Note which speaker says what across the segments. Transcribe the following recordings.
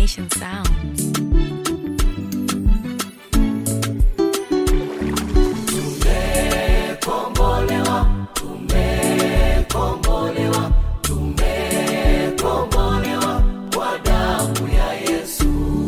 Speaker 1: Nation Sounds.
Speaker 2: Tumekombolewa, tumekombolewa, tumekombolewa kwa damu ya Yesu.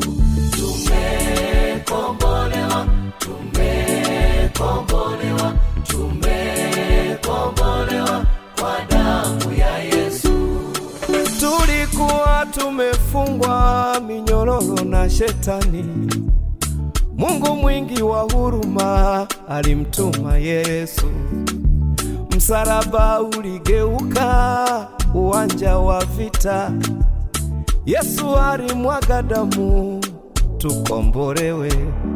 Speaker 2: Tumekombolewa, tumekombolewa, tumekombolewa kwa damu ya Yesu. Tulikuwa tumefungwa minyororo na shetani. Mungu mwingi wa huruma alimtuma Yesu. Msalaba uligeuka uwanja wa vita. Yesu alimwaga damu tukombolewe.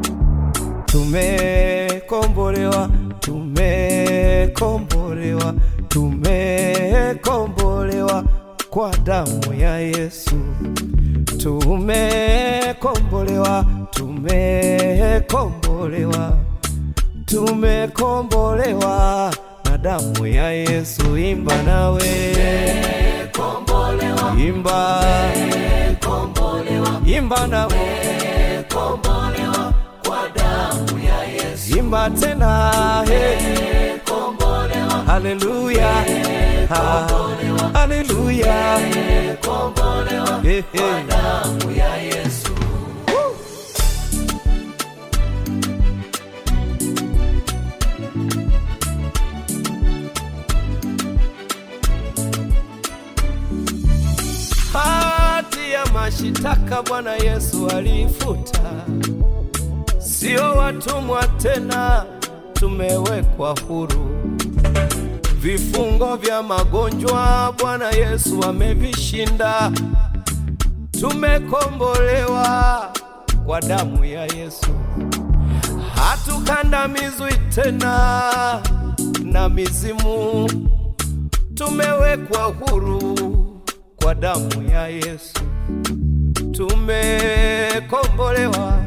Speaker 2: Tumekombolewa, tumekombolewa, tumekombolewa kwa damu ya Yesu. Tumekombolewa, tumekombolewa, tumekombolewa na damu ya Yesu. Imba nawe, tumekombolewa, imba, tumekombolewa, imba nawe, tumekombolewa kwa damu ya Yesu. Imba tena, tumekombolewa, haleluya, haleluya, tumekombolewa kwa damu ya Yesu. Hati ya mashitaka Bwana Yesu alifuta. Sio watumwa tena, tumewekwa huru. Vifungo vya magonjwa Bwana Yesu amevishinda. Tumekombolewa kwa damu ya Yesu. Hatukandamizwi tena na mizimu. Tumewekwa huru kwa damu ya Yesu. Tumekombolewa,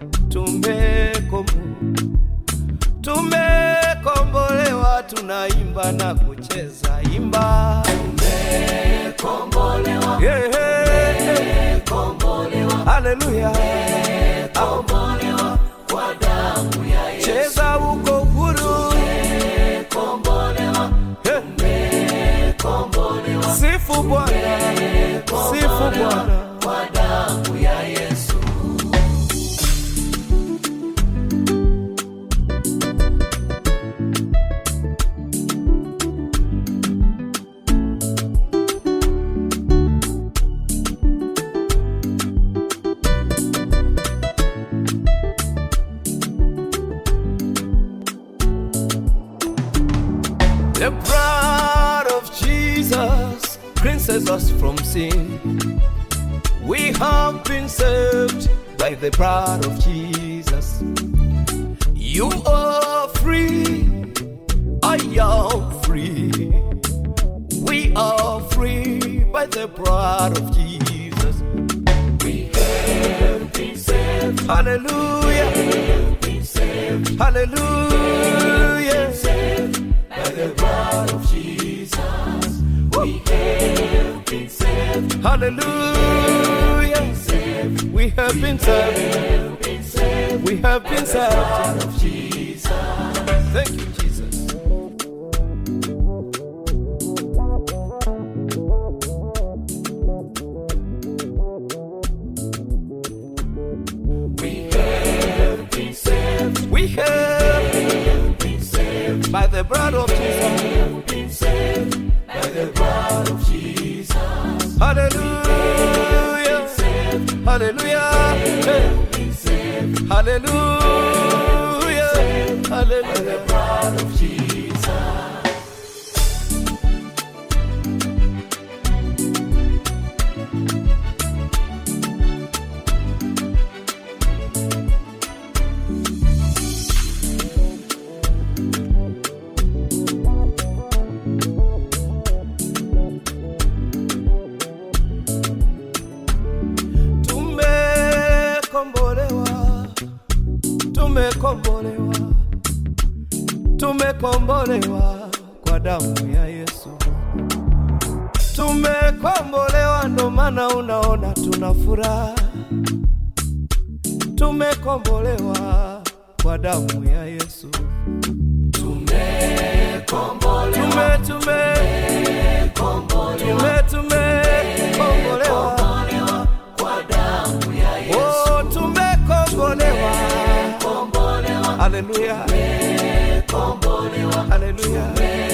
Speaker 2: tumekombolewa, tunaimba na kucheza. Imba, tumekombolewa, tumekombolewa, haleluya, tumekombolewa kwa damu ya Yesu. Cheza uko huru, tumekombolewa, tumekombolewa, sifu Bwana, sifu Bwana kwa damu ya Yesu. The blood of Jesus cleanses us from sin. We have been saved by the blood of Jesus. You are free, I am free. We are free by the blood of Jesus. We have been saved. Hallelujah. We have been saved. Hallelujah. Saved by the blood of Jesus. We have been saved. Hallelujah. We have been saved. We have been saved. Thank you, Jesus. We have been saved. We have been saved by the blood of Jesus. By the blood of Jesus. Hallelujah. Hallelujah. Hallelujah. Hallelujah. By the blood of Jesus. Tumekombolewa, tumekombolewa kwa damu ya Yesu. Tumekombolewa ndo maana unaona tuna furaha. tumekombolewa kwa damu ya Yesu. Tumekombolewa kwa damu ya Yesu. Oh, tumekombolewa. Haleluya. Haleluya.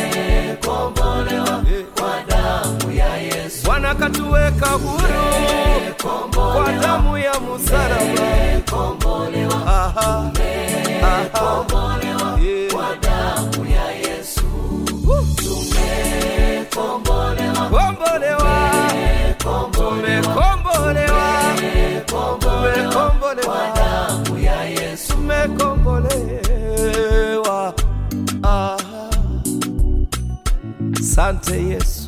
Speaker 2: Kwa damu ya Yesu. Bwana katuweka huru kwa damu ya msalaba. Aha. Kwa damu ya Yesu. Tumekombolewa. Tumekombolewa kwa damu ya Yesu. Tumekombolewa. Asante Yesu.